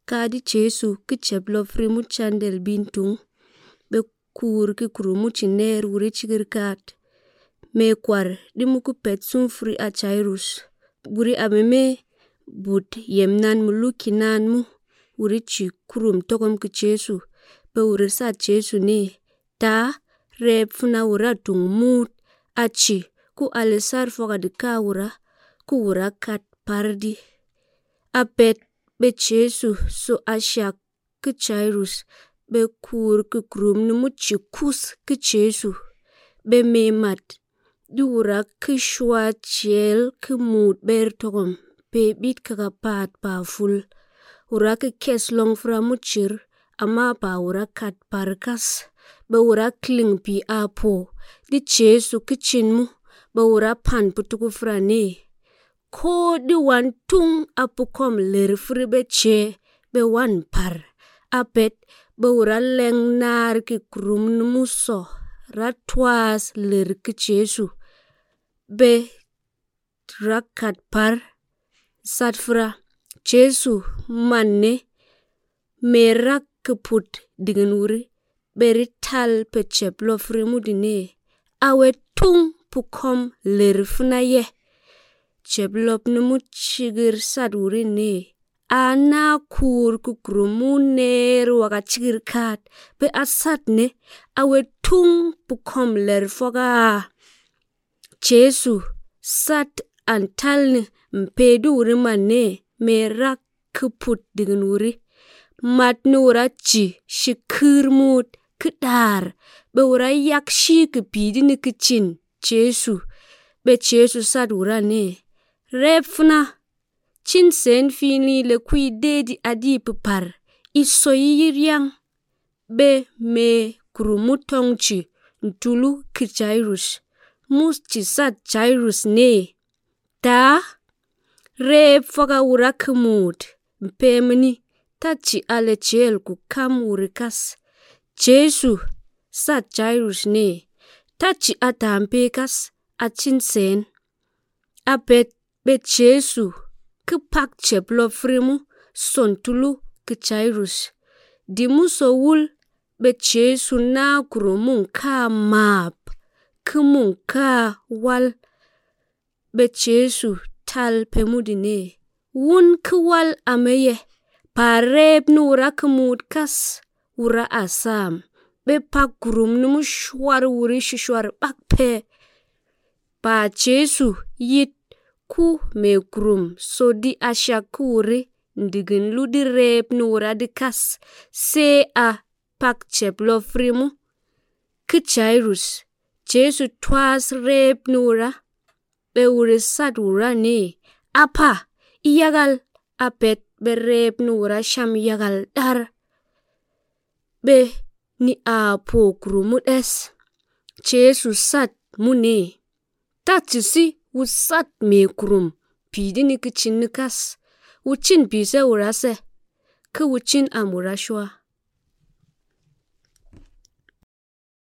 Kadi Jesu ki cheblo frimu chandel bintung. Be kur ki kurumu chiner wuri chigirkat. Me kwar dimu ku pet sumfri a Jairus. Guri abeme but yemnan mulukinan mu. Wuri chi kurum tokom ki Jesu. Be wuri sa Jesu ne. Ta rep funa wura dung mut. Achi ku alisar foga dika wura. Ku wura kat pardi. Apet be Jesu so ashak ki Jairus. Be kur ki kurum numu chi kus ki Jesu. Be me mat. Du wura ki shwa chel ki mut ber tokom. Pe bit kaka pat pa ful. Wura ki kes long fra muchir. Ama pa wura kat parkas. Be wura kling pi apo. Di Jesu ki chinmu. Be wura pan putuku fra ne. Ko di wan tung apukom ler fri be che. Be wan par. Apet be wura leng nar ki kurum numu so. Ratwas ler ki Jesu. Be rakat par. Satfra. Jesu manne. Merak keput dengan wuri. Berital pe cheplo frimu dine. Awe tung pukom ler funa ye. Cheblop numu chigir sad wuri ne. Ana kur kukrumu ner waka chigir kat. Be asat ne. Awe tung pukom ler foga. Jesu sat antal ne. Mpedu wuri manne. Merak keput dengan wuri. Mat nura chi shikir mut kedar. Be wura yak shi kepidi ni kechin. Jesu. Be Jesu sad wura ne. Refna. Chin sen fini le kui dedi adi pepar. Iso yiriang. Be me kurumutong chi. Ntulu ki Jairus. Mus chi sad Jairus ne. Ta. Rep foga wura kemut. Mpemeni. Tachi ale chel ku kam wurikas. Jesu sad Jairus ne. Tachi atampekas achin sen. Apet be Jesu kepak cheplo frimu sontulu ki Jairus. Dimu so wul be Jesu na kurumun ka map. Kumun ka wal. Be Jesu tal pemudine. Wun kwal ameye. Parep nura kemut kas. Wura asam. Be pak kurum numu shwar wuri shishwar bakpe. Pa Jesu yit ku me kurum. So di asyak wuri. Ndigin ludi rep nura di kas. Se a pak cheplo frimu. Ki Jairus. Jesu twas rep nura. Be wuri sad wura ne. Apa. Iyagal. Apet. Be rep nura sham yagal dar. Be ni apo kurumut es. Jesu sat mune. Tatisi usat me kurum. Pidi ni kichin nikas. Uchin pise urase. Ke uchin amurashwa.